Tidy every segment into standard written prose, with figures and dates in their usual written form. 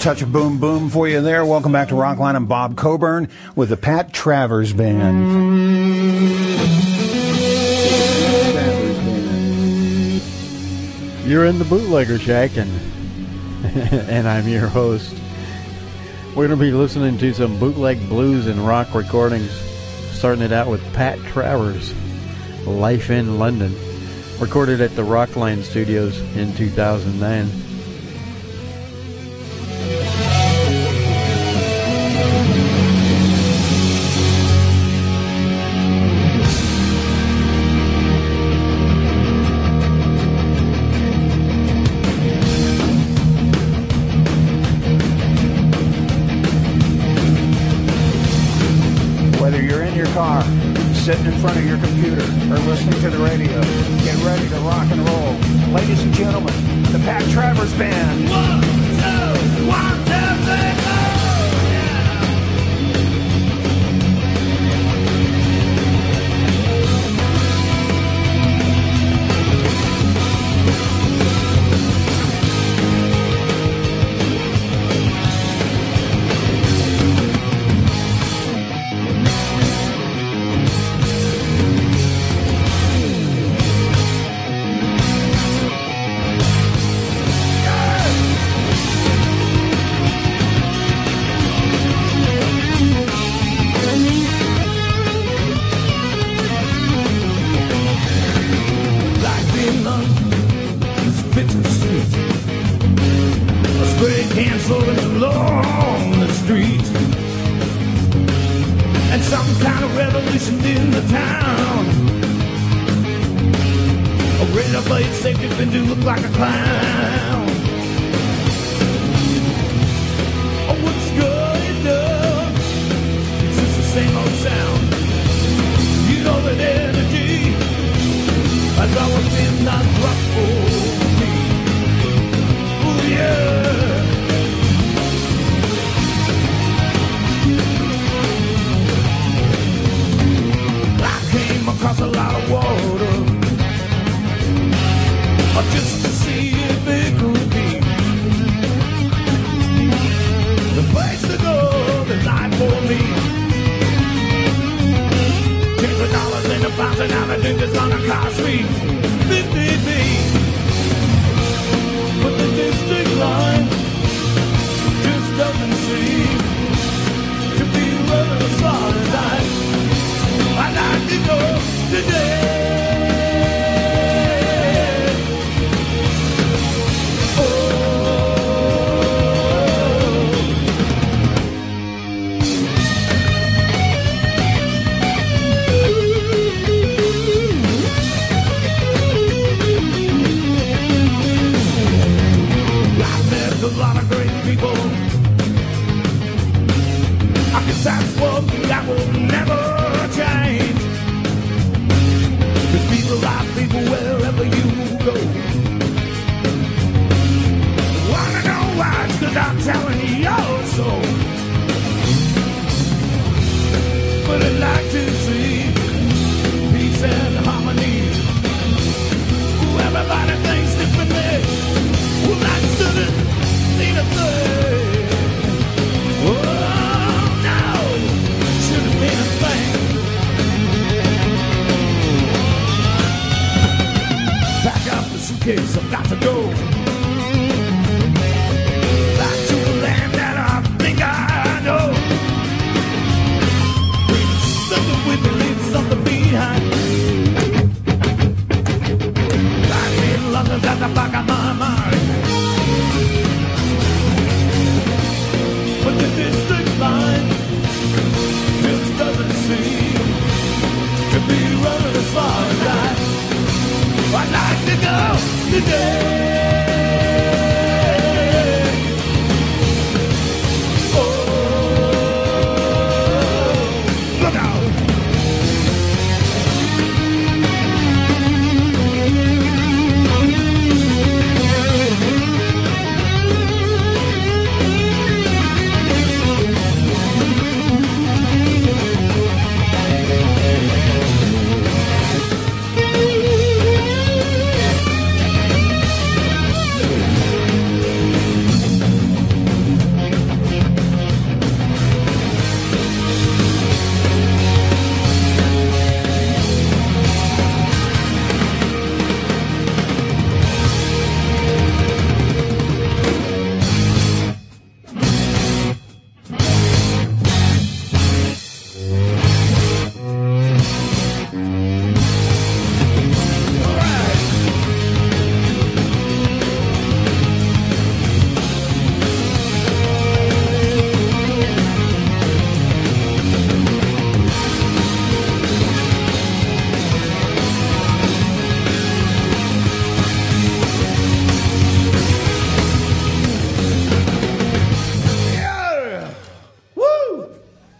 touch of boom boom for you there. Welcome back to Rockline. I'm Bob Coburn with the Pat Travers Band. You're in the Bootlegger Shack, and I'm your host. We're going to be listening to some bootleg blues and rock recordings, starting it out with Pat Travers, Life in London, recorded at the Rockline Studios in 2009. Sitting in front of your computer or listening to the radio, get ready to rock and roll. Ladies and gentlemen, the Pat Travers Band. 1, 2, 1, 2, 3, go!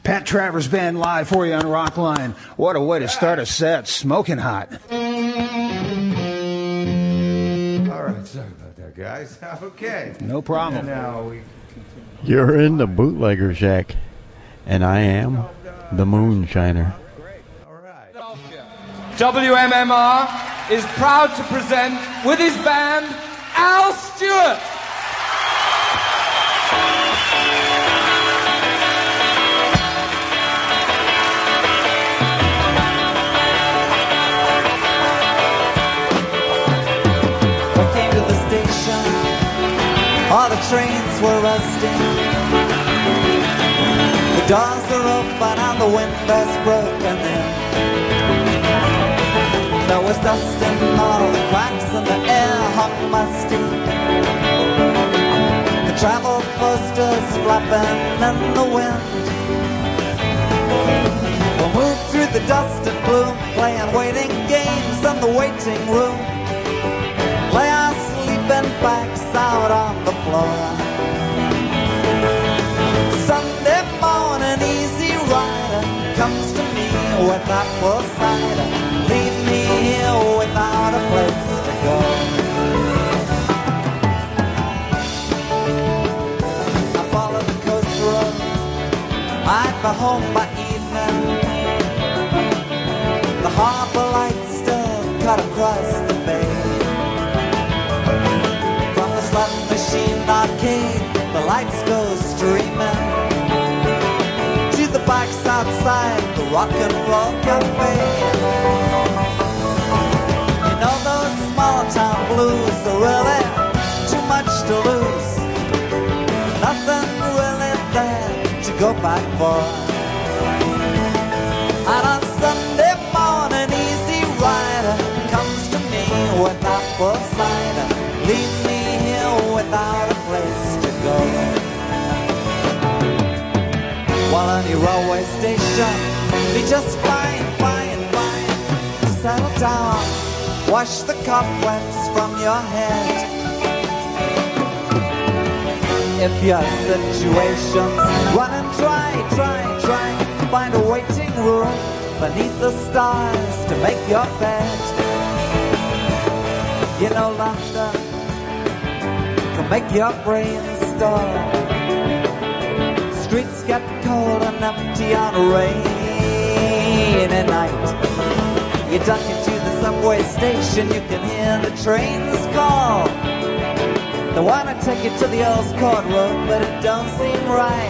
Pat Travers Band live for you on Rockline. What a way to start a set. Smoking hot. All right, sorry about that, guys. Okay. No problem. Now we You're in the Bootlegger Shack, and I am the Moonshiner. WMMR is proud to present with his band Al Stewart. We came to the station, all the trains were rusting. The doors are open and the windows broken in. There was dust in all the cracks and the air hung musty. The travel posters flapping in the wind. We moved through the dust and gloom, playing waiting games in the waiting room. Lay our sleeping bags out on the floor. Sunday morning, easy rider comes to me with apple cider. Leave me here without a place to go. I follow the coast road, I'd be home by evening. The harbor lights still cut across the bay. From the slot machine arcade, the lights go streaming to the bikes outside the rock and roll cafe. You know those small town blues are really too much to lose. Nothing really there to go back for. And on Sunday morning, easy rider comes to me with apple cider. Leave me here without a place to go. While any railway station be just fine, fine, fine. Settle down, wash the cobwebs from your head. If your situation's running dry, try, find a waiting room beneath the stars to make your bed. You know laughter can make your brain stall. Streets get cold and empty on a rainy night. You duck into the subway station, you can hear the trains call. They wanna take you to the Earl's-Court Road, but it don't seem right.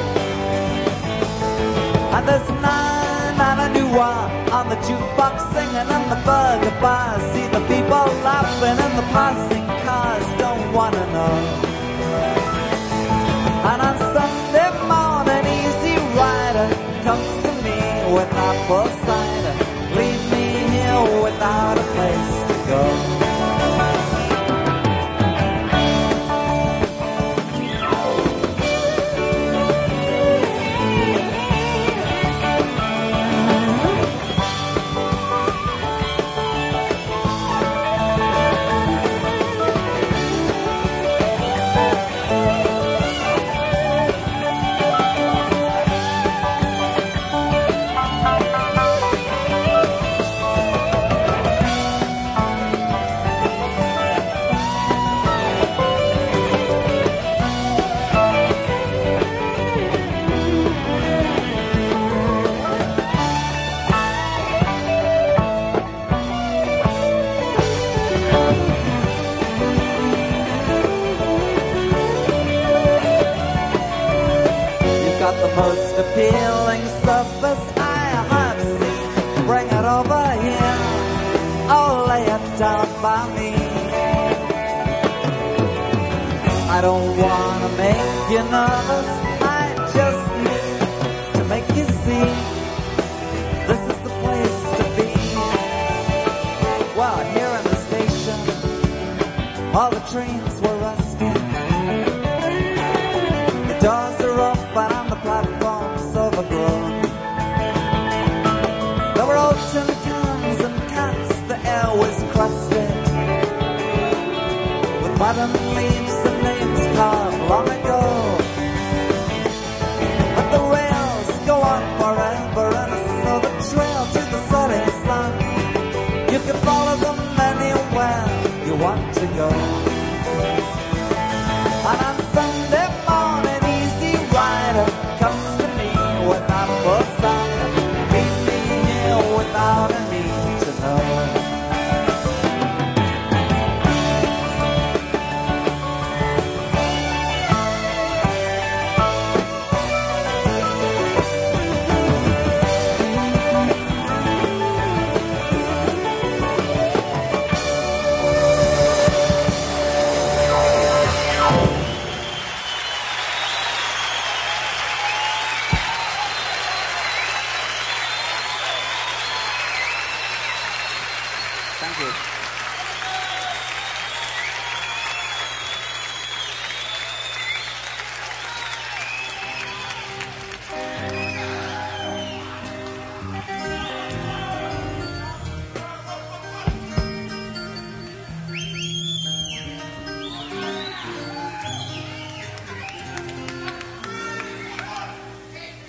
And there's none on a new one on the jukebox singing in the burger bars. See the people laughing in the passing cars, don't wanna know. And on Sunday morning, easy rider comes to me with apple cider. Leave me here without a place to go. Most appealing surface I have seen. Bring it over here, oh lay it down by me. I don't wanna make you nervous, I just need to make you see this is the place to be. Well, here in the station, all the trains were rusting. The doors are open on the platforms overgrown. There were old tin cans and cats, the air was crusted with mud and leaves and names carved long ago.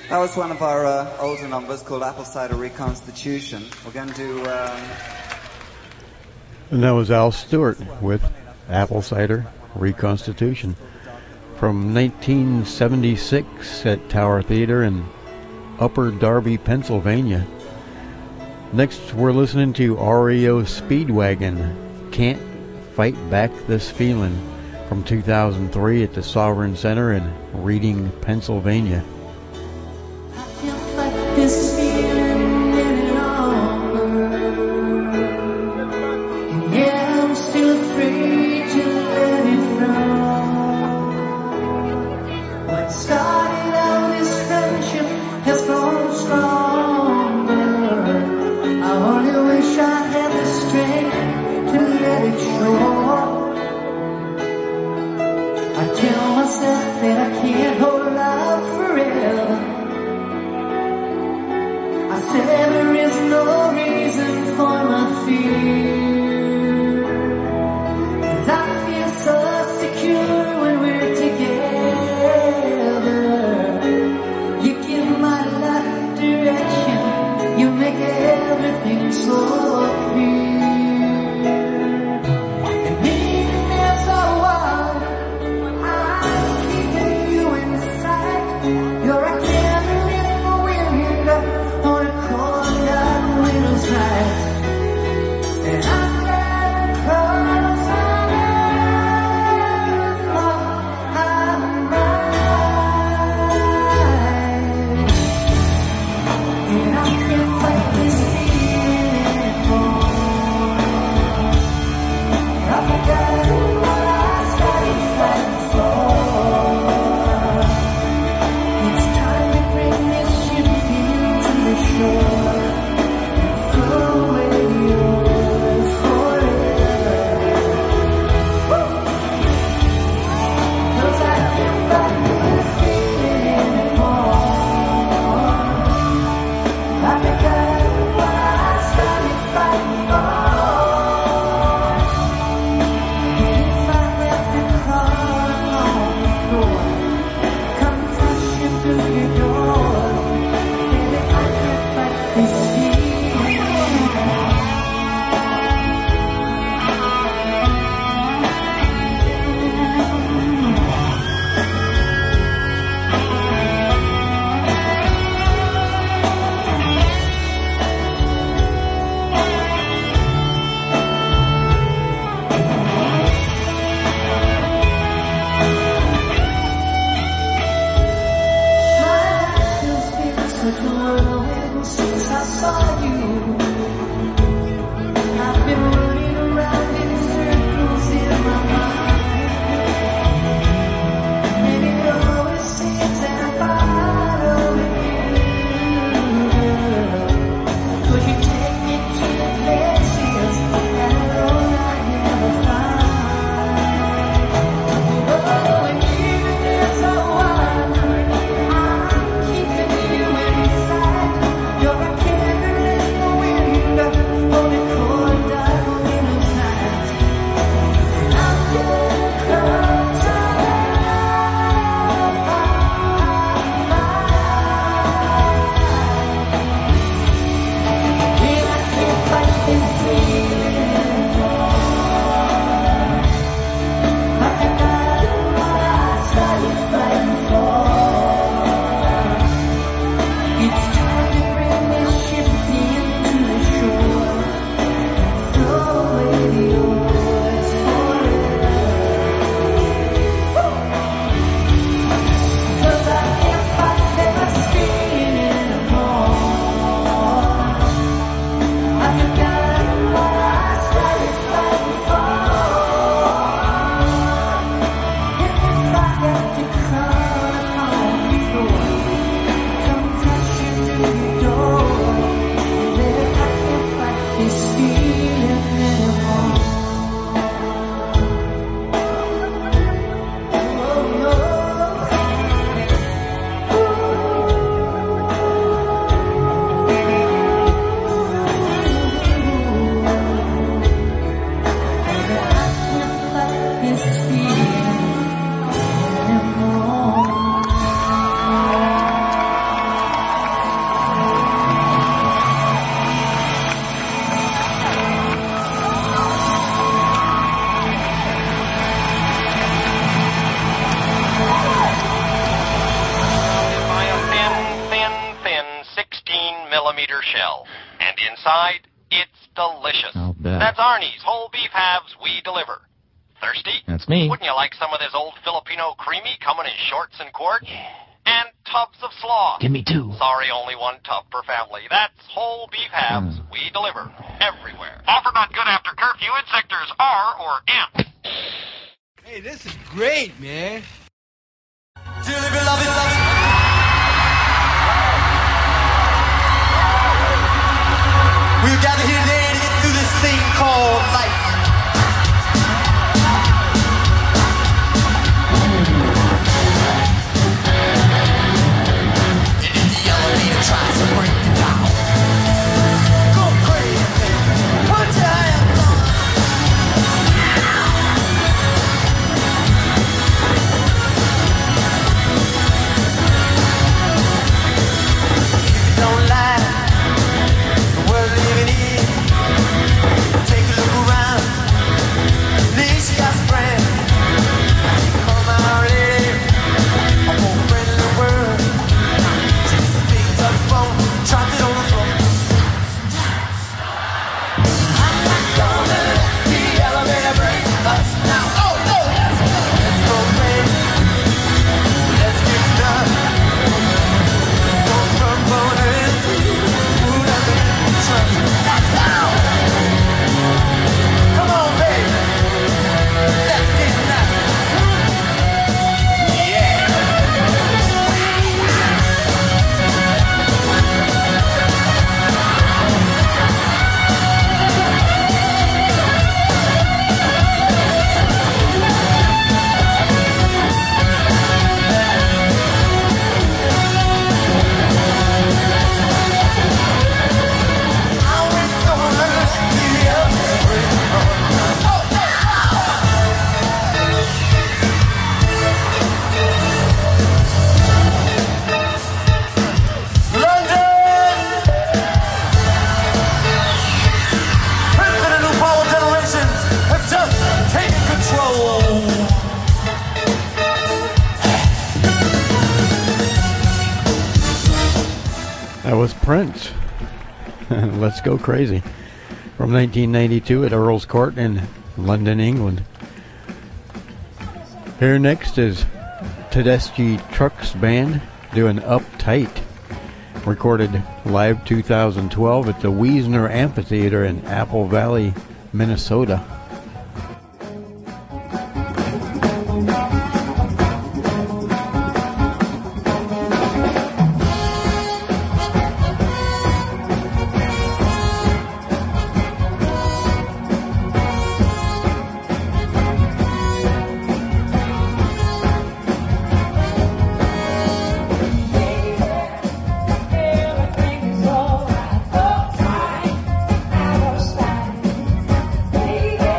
That was one of our older numbers called Apple Cider Reconstitution. We're going to do... And that was Al Stewart with Apple Cider Reconstitution from 1976 at Tower Theater in Upper Darby, Pennsylvania. Next, we're listening to REO Speedwagon, Can't Fight Back This Feeling, from 2003 at the Sovereign Center in Reading, Pennsylvania. I can't fight this feeling any longer, and yeah, I'm still afraid to let it flow. What started out this friendship has grown stronger. I only wish I had the strength to let it show. I tell myself that I can't hold out forever. millimeter shell. And inside, it's delicious. I'll bet. That's Arnie's whole beef halves we deliver. Thirsty? That's me. Wouldn't you like some of this old Filipino creamy coming in shorts and quarts? Yeah. And tubs of slaw. Give me 2. Sorry, only 1 tub per family. That's whole beef halves we deliver everywhere. Offer not good after curfew in sectors R or M. Hey, this is great, man. Dearly beloved, we've gathered here today to get through this thing called life. And if the elevator tries to break you down, go crazy, put your hands on. Don't lie, the world living in. Take a look around, Lee's got friends. Come out, lady, a more friendly world. Just a big telephone, dropped it on the floor. I'm not gonna let the elevator break us now. Oh no, let's go, baby. Let's get done. Come on, baby. Let's get that. Yeah. That was Prince. Let's Go Crazy. From 1992 at Earl's Court in London, England. Here next is Tedeschi Trucks Band doing Uptight. Recorded live 2012 at the Wiesner Amphitheater in Apple Valley, Minnesota. Everything's alright, uptight, out of sight.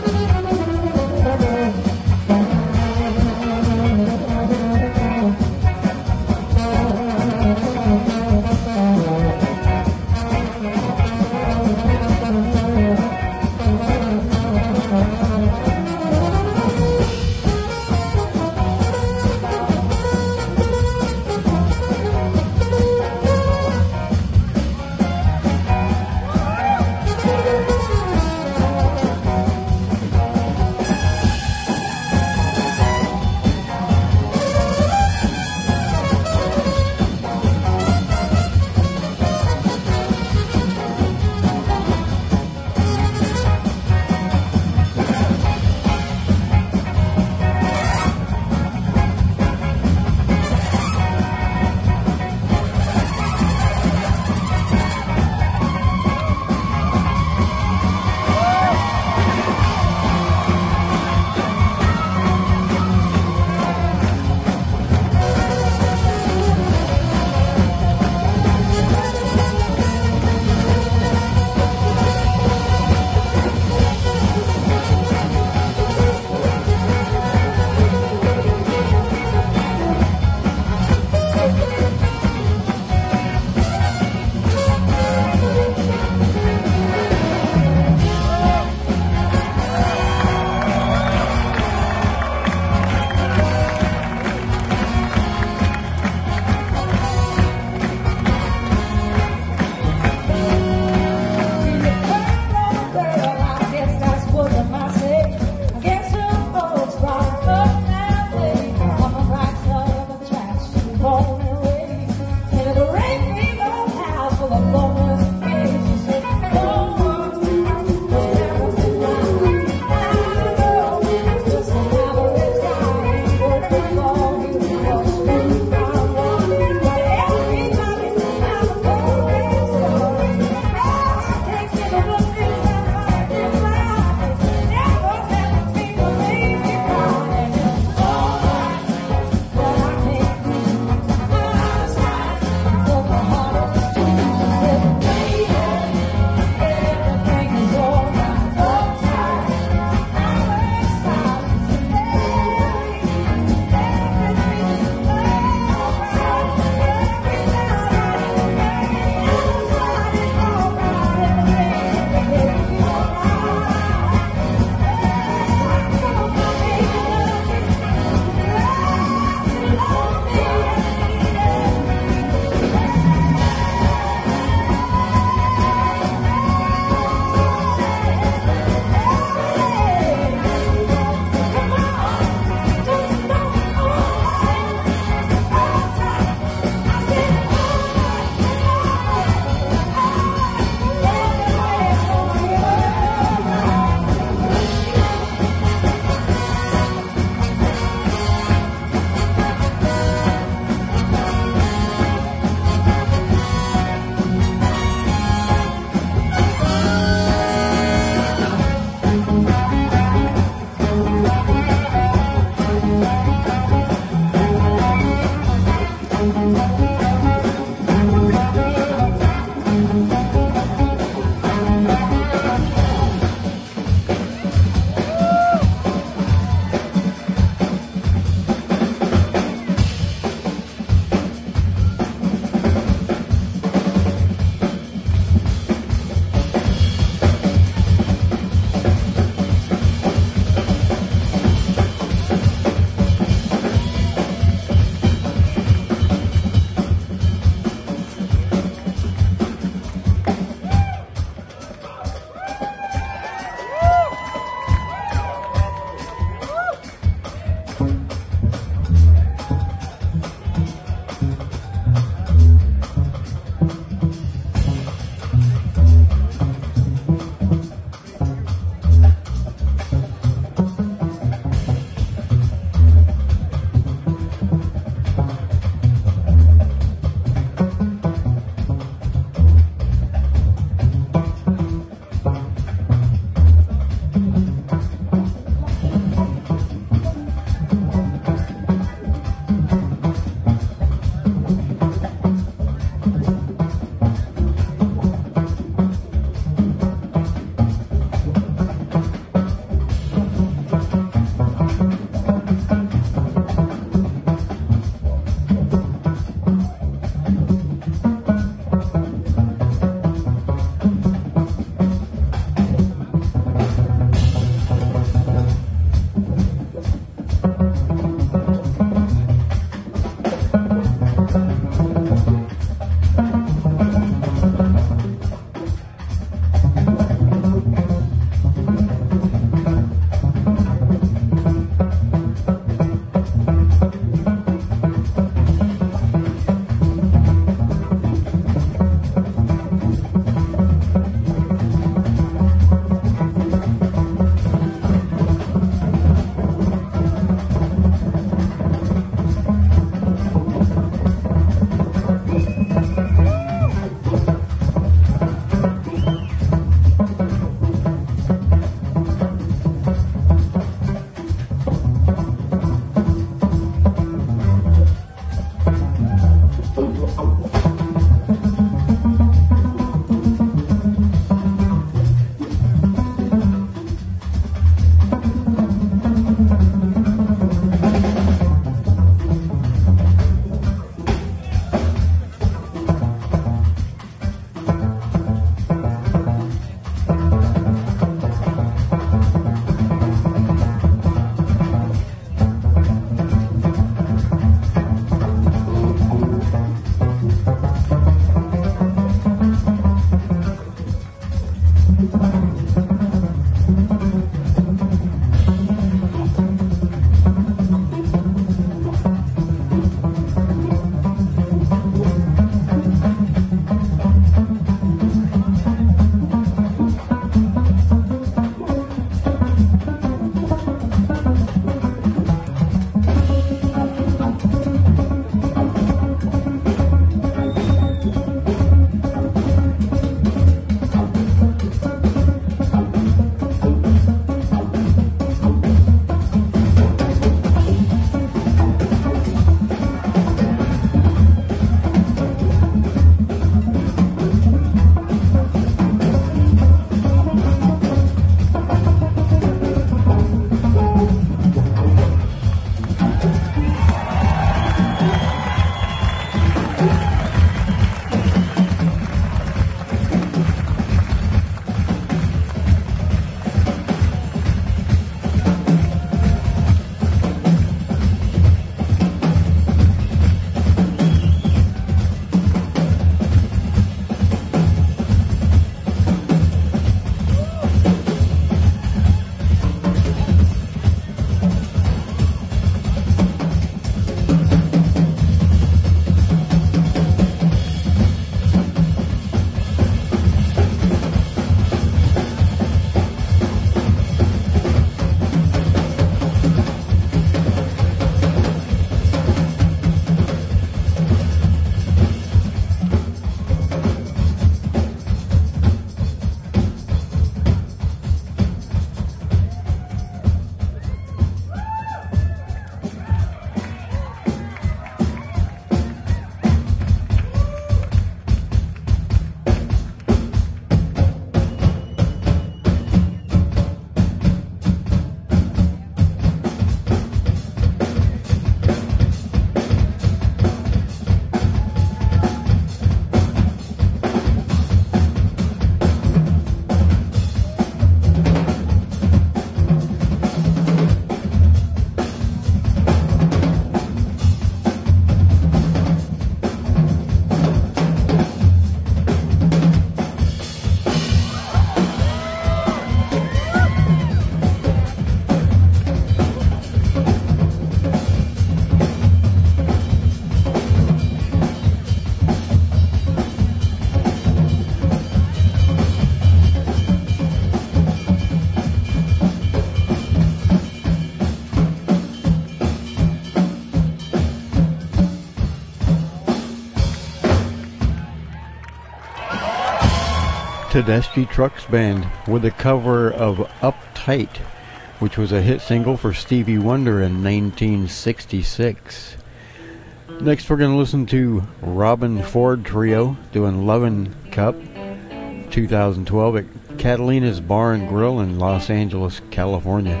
Tedeschi Trucks Band with a cover of Uptight, which was a hit single for Stevie Wonder in 1966. Next, we're going to listen to Robin Ford Trio doing Lovin' Cup 2012 at Catalina's Bar and Grill in Los Angeles, California.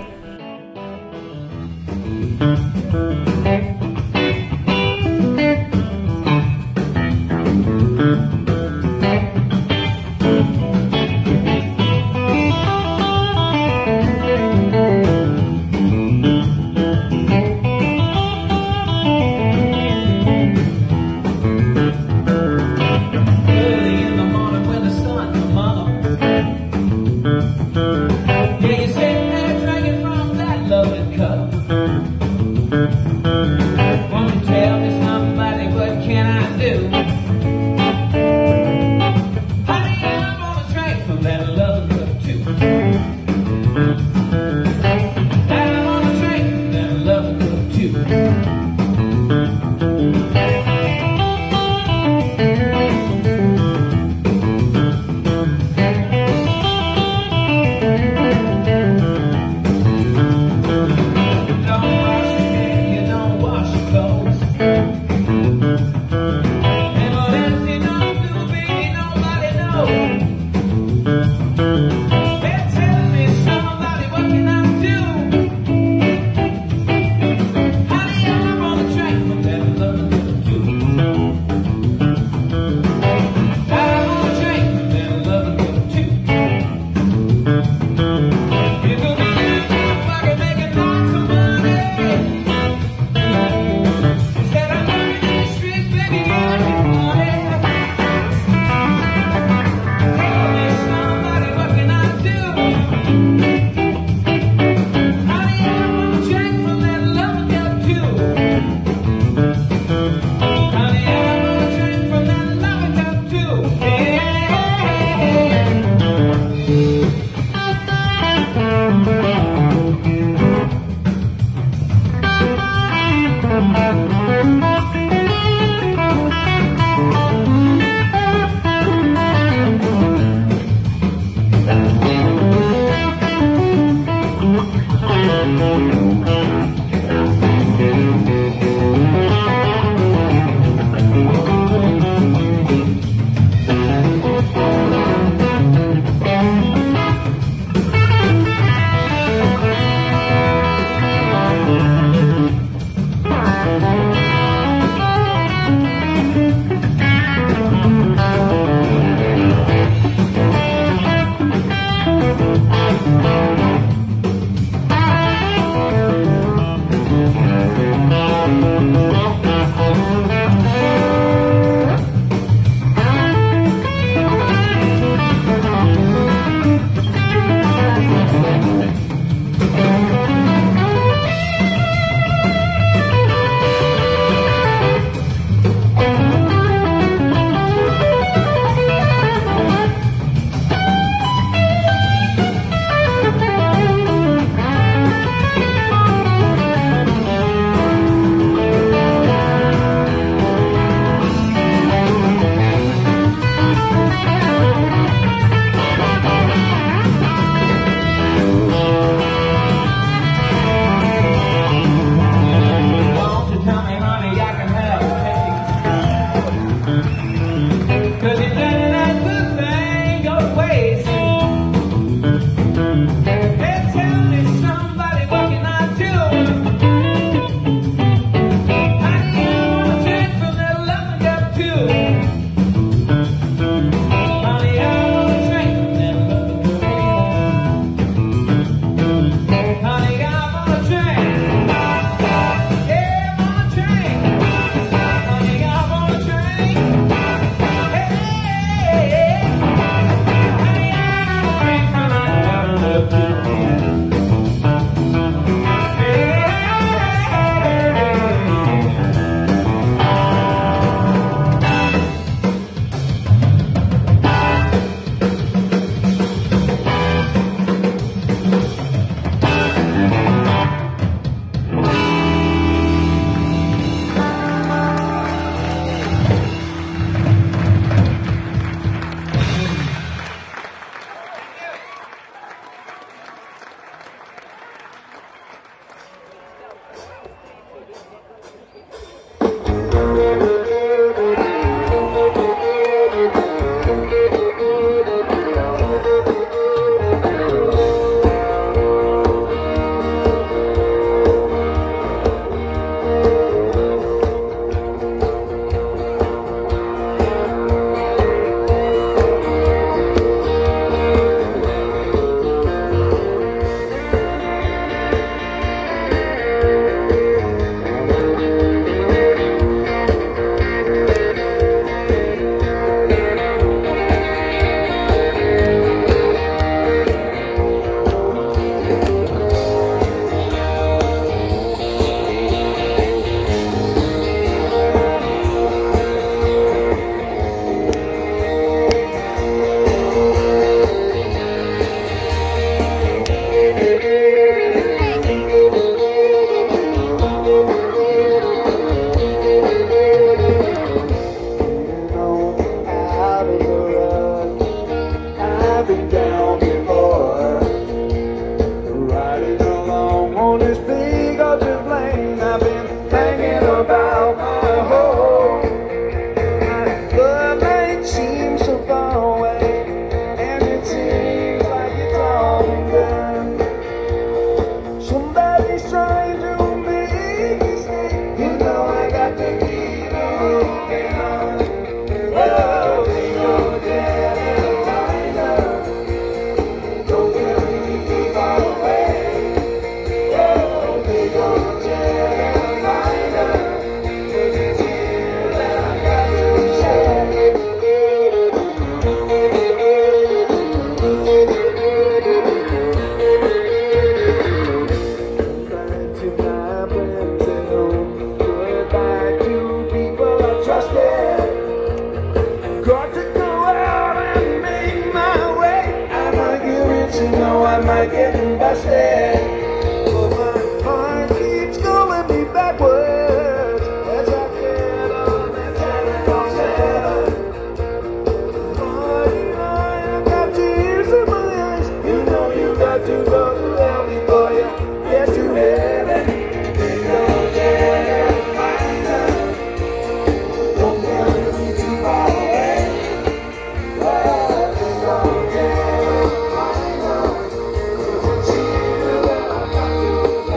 Sitting there drinking from like getting busted. But my mind keeps calling me backwards as I get on that telephone set. I got tears in my eyes. You know you got to go to hell before you get to heaven. Ain't no getting finder. Don't get me too far away. Oh, ain't no getting finder. 'Cause it's you that I got to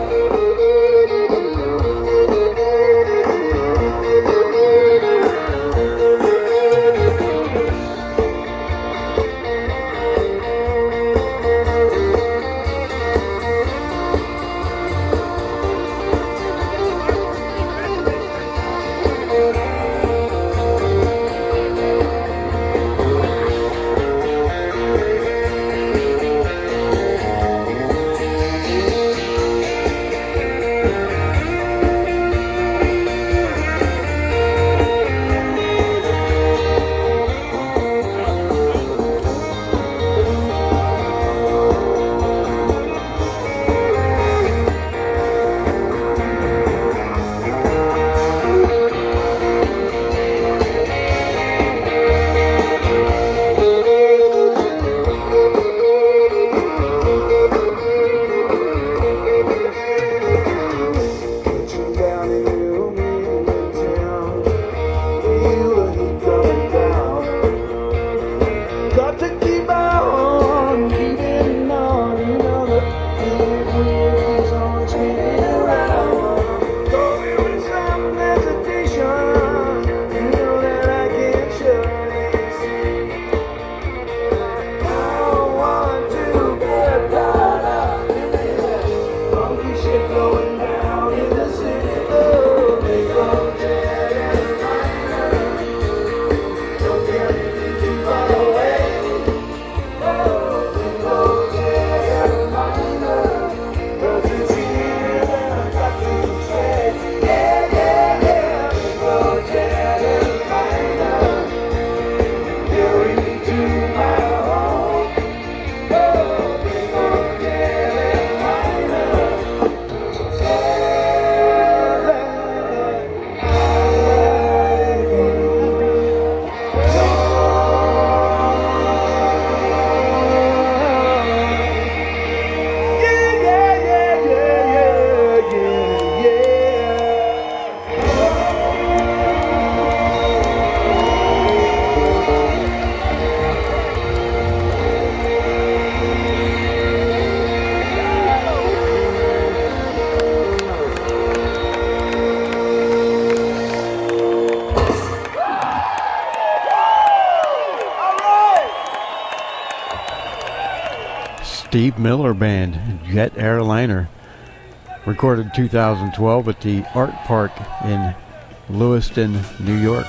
Steve Miller Band, Jet Airliner, recorded 2012 at the Art Park in Lewiston, New York.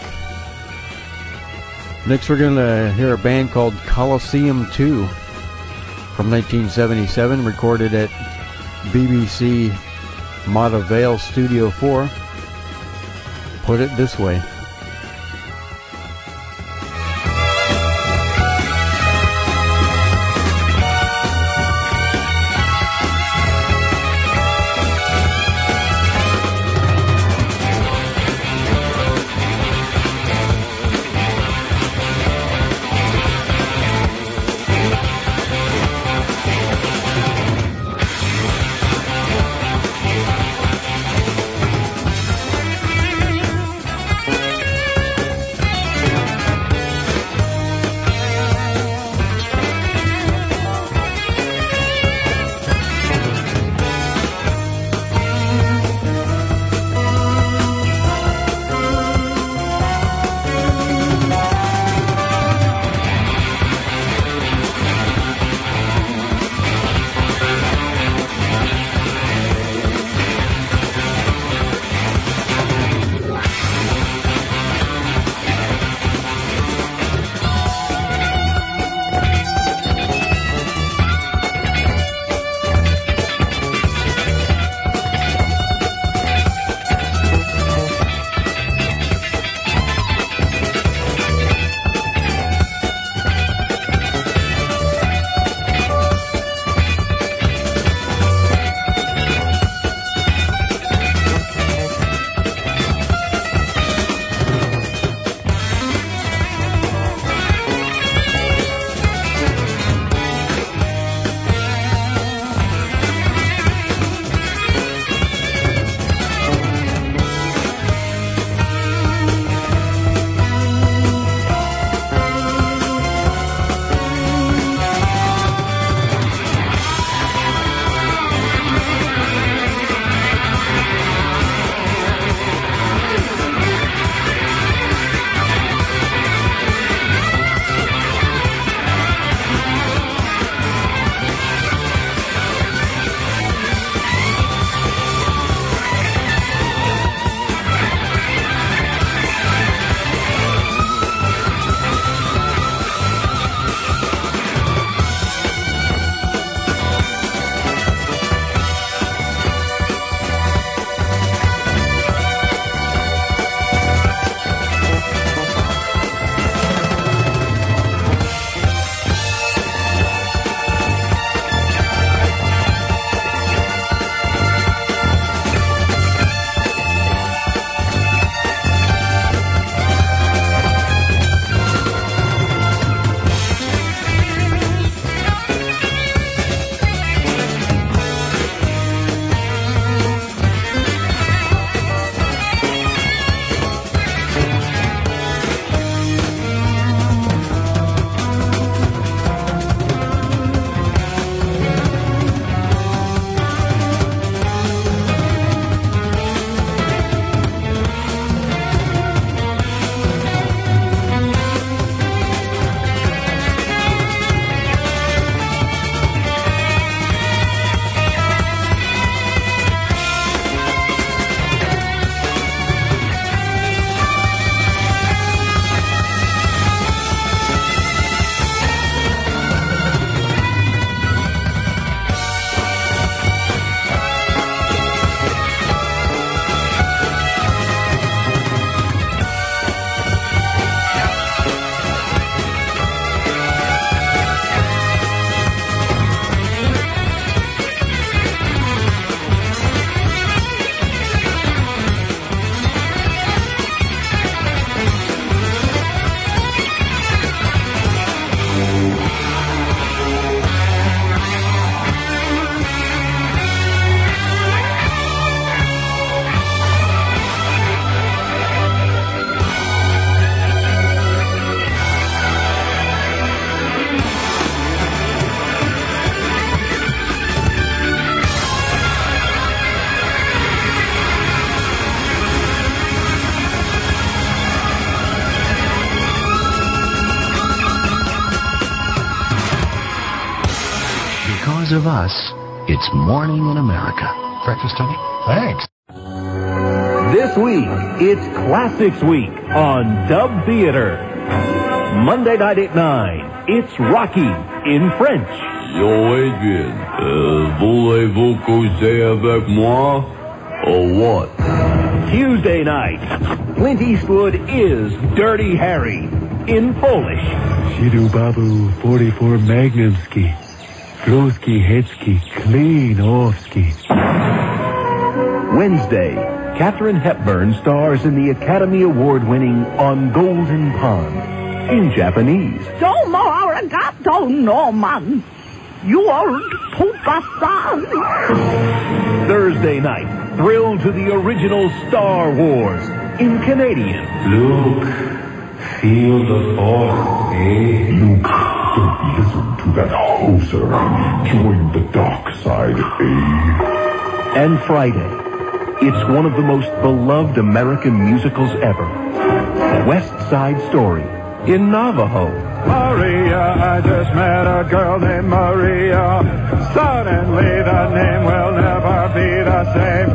Next we're going to hear a band called Coliseum 2 from 1977, recorded at BBC Maida Vale Studio 4. Put It This Way. because of us, it's morning in America. Breakfast, honey? Thanks. This week, it's Classics Week on Dub Theater. Monday night at 9, it's Rocky in French. Yo, Adrian, voulez-vous causer avec moi, or what? Tuesday night, Clint Eastwood is Dirty Harry in Polish. Shidu Babu 44 Magnumski, Groski Hetsky, Klinovsky. Wednesday, Katharine Hepburn stars in the Academy Award-winning On Golden Pond in Japanese. Domo arigato, Norman. You old Puka-san. Thursday night, thrill to the original Star Wars in Canadian. Luke, feel the force, eh? Luke, don't listen to that hoser. Join the dark side, eh? And Friday, it's one of the most beloved American musicals ever. West Side Story in Navajo. Maria, I just met a girl named Maria. Suddenly the name will never be the same.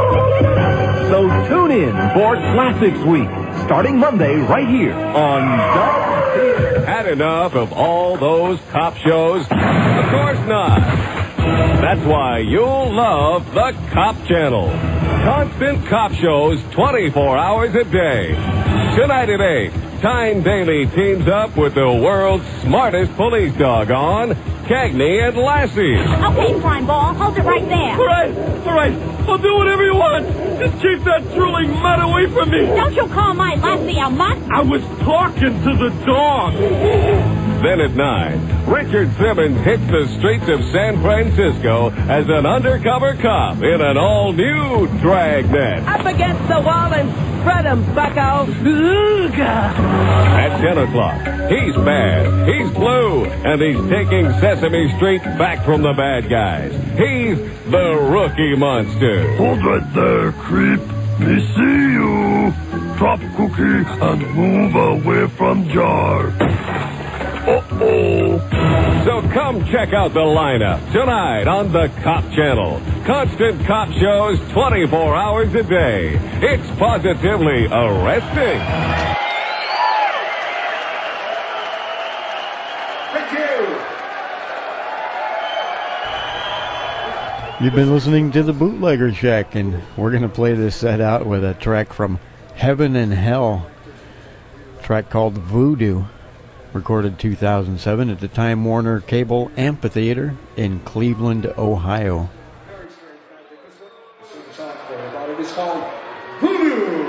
So tune in for Classics Week, starting Monday right here on Dub Theater. Had enough of all those cop shows? Of course not. That's why you'll love the Cop Channel. Constant cop shows 24 hours a day. Tonight at 8, Tyne Daly teams up with the world's smartest police dog on Cagney and Lassie. Okay, Slime Ball, hold it right there. All right. I'll do whatever you want. Just keep that drooling mutt away from me. Don't you call my Lassie a mutt? I was talking to the dog. Then at 9, Richard Simmons hits the streets of San Francisco as an undercover cop in an all-new Dragnet. Up against the wall and spread 'em, bucko. At 10 o'clock, he's bad, he's blue, and he's taking Sesame Street back from the bad guys. He's the Rookie Monster. Hold right there, creep. Me see you. Drop cookie and move away from jar. Uh-oh. So come check out the lineup tonight on the Cop Channel. Constant cop shows 24 hours a day. It's positively arresting. Thank you. You've been listening to the Bootlegger Shack, and we're going to play this set out with a track from Heaven and Hell, a track called Voodoo. Recorded 2007 at the Time Warner Cable Amphitheater in Cleveland, Ohio. It is called Voodoo.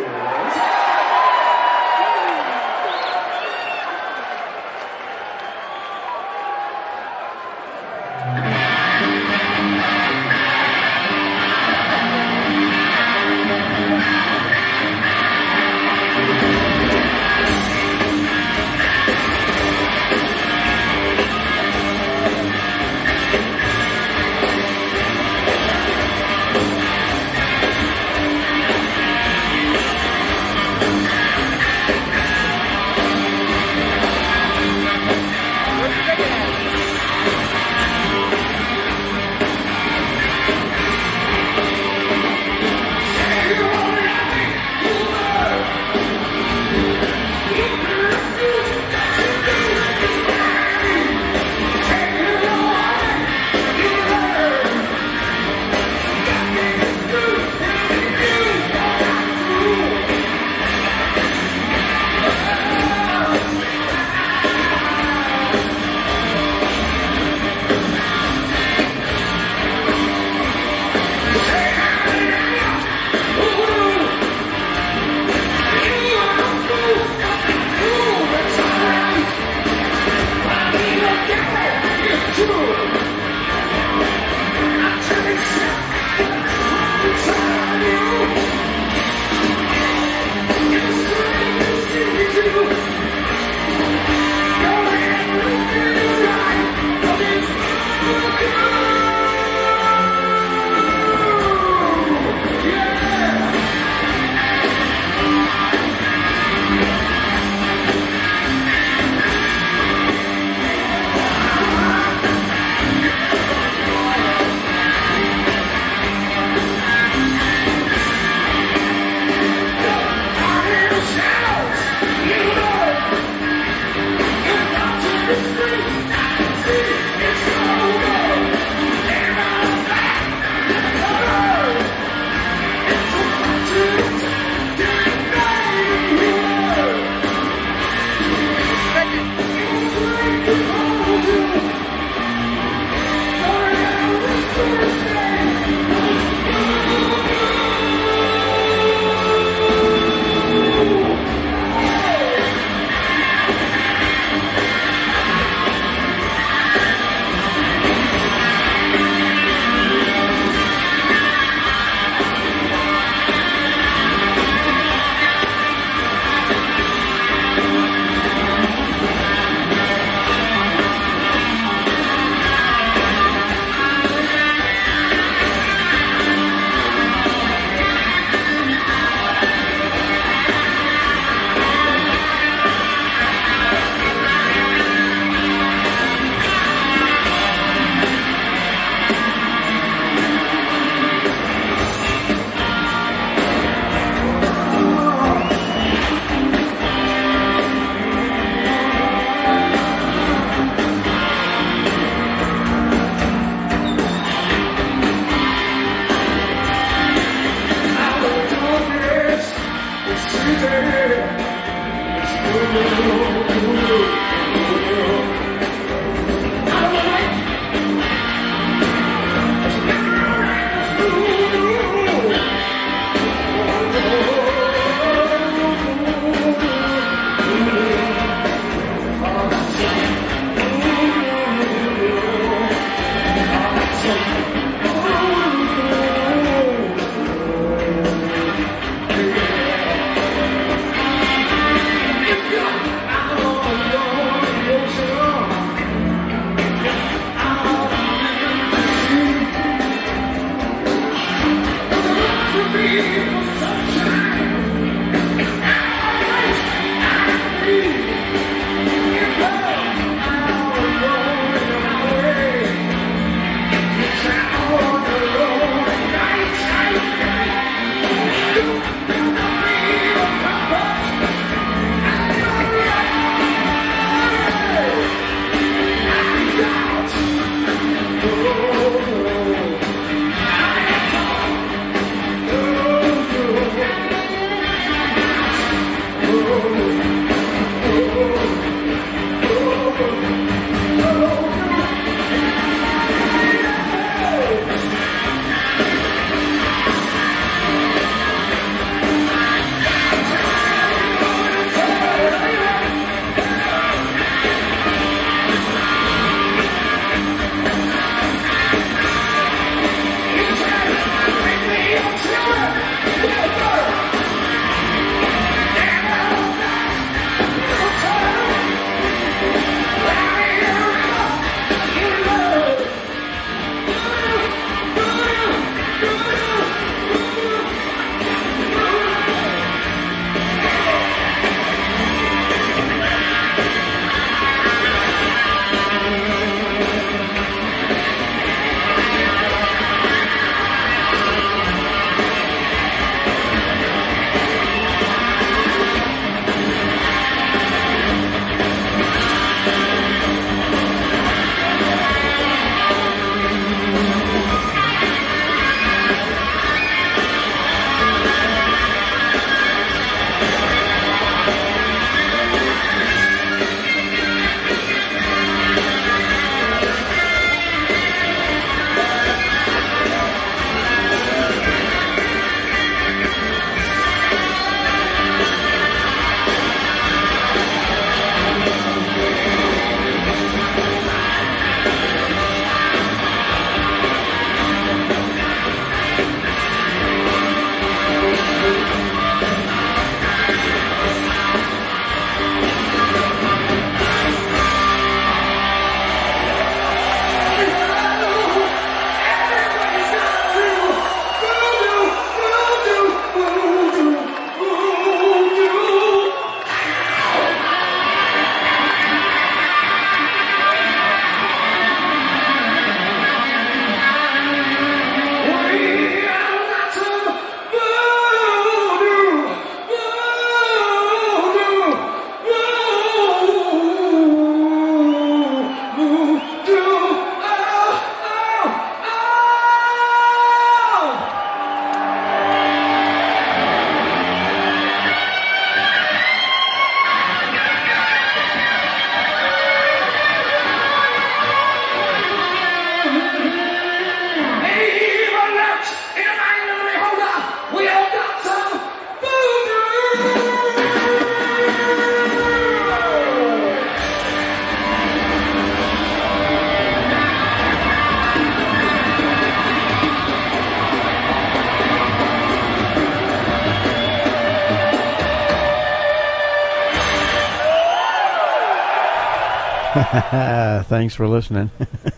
Thanks for listening.